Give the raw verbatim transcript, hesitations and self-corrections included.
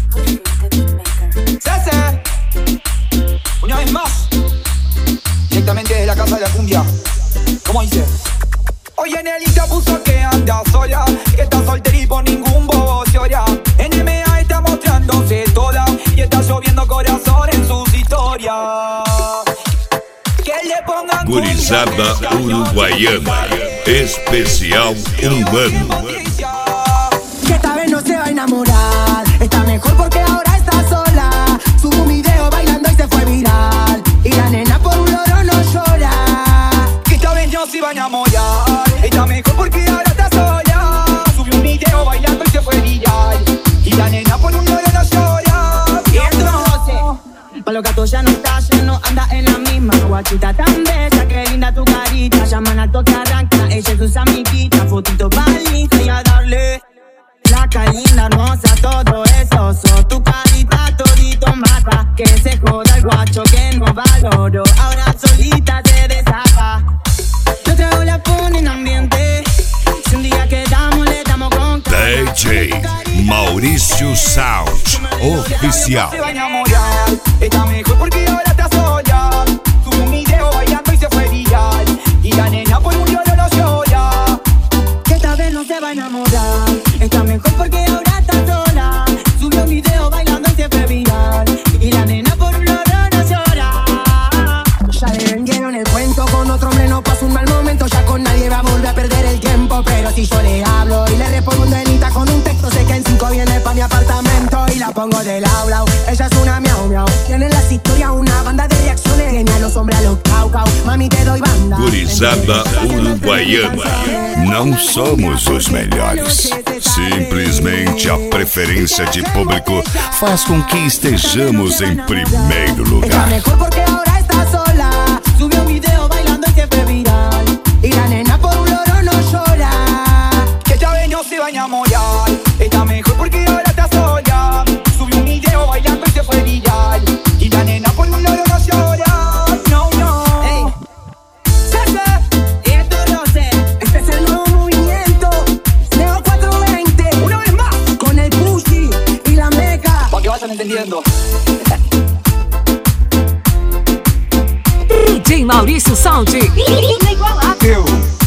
Cese, una vez más, directamente desde la casa de la cumbia. ¿Cómo dice? Hoy en el Insta puso que anda sola, que está soltera y por ningún bobo se ora. En M A está mostrándose toda y está lloviendo corazón en sus historias. Que le pongan Gurizada uruguaiana, especial um ano. Que esta vez no se va a enamorar, está mejor porque ahora está sola. Subo un video bailando y se fue viral, y la nena por un loro no llora. Que esta vez no se va a enamorar, está mejor porque ahora está sola. Subió un video bailando y se fue viral, y la nena por un loro no llora. Y entonces, pa' los gatos ya no está lleno, anda en la misma. Guachita tan bella, qué linda tu carita. Llaman al toque arranca, ella es sus amiguitas. Fotito palita y a darle. Flaca, linda, hermosa, todo eso. So, tu carita todito mata. Que se joda el guacho que no valoro. Ahora solita se desata. Yo traigo la pone en ambiente. Si un día quedamos, le damos con D J Mauricio Sound Oficial. Se va a enamorar, está mejor porque ahora está sola. Subió un video bailando y se fue viral, y la nena por un lloro no llora. que esta vez no se va a enamorar. Está mejor porque ahora está sola. Subió un video bailando y se fue viral, y la nena por un loro no llora. Ya le vendieron el cuento, con otro hombre no pasa un mal momento. Ya con nadie va a volver a perder el tiempo. Pero si yo le hablo y le respondo un delita con un texto, sé que en cinco viene pa' mi apartamento y la pongo de lau lau. Ella es una miau miau, tiene en las historias una banda de reacciones. Genial los hombres a los cau cau, mami te doy banda. Gurizada uruguaiana, não somos os melhores. Simplesmente a preferência de público faz com que estejamos em primeiro Está lugar. mejor porque ahora está sola. Subió un video bailando y se fue viral, y la nena por un loro no llora. Que esta vez no se va a enamorar, está mejor porque ahora está sola. Subió un video bailando y se fue viral, y la nena por un loro no llora. No, no. Ey. Cese, esto lo sé. Este es el nuevo movimiento. Neo cuatrocientos veinte. Una vez más, Con el Pushy y la Meca. para que vayan entendiendo. D J Mauricio Sound. Eu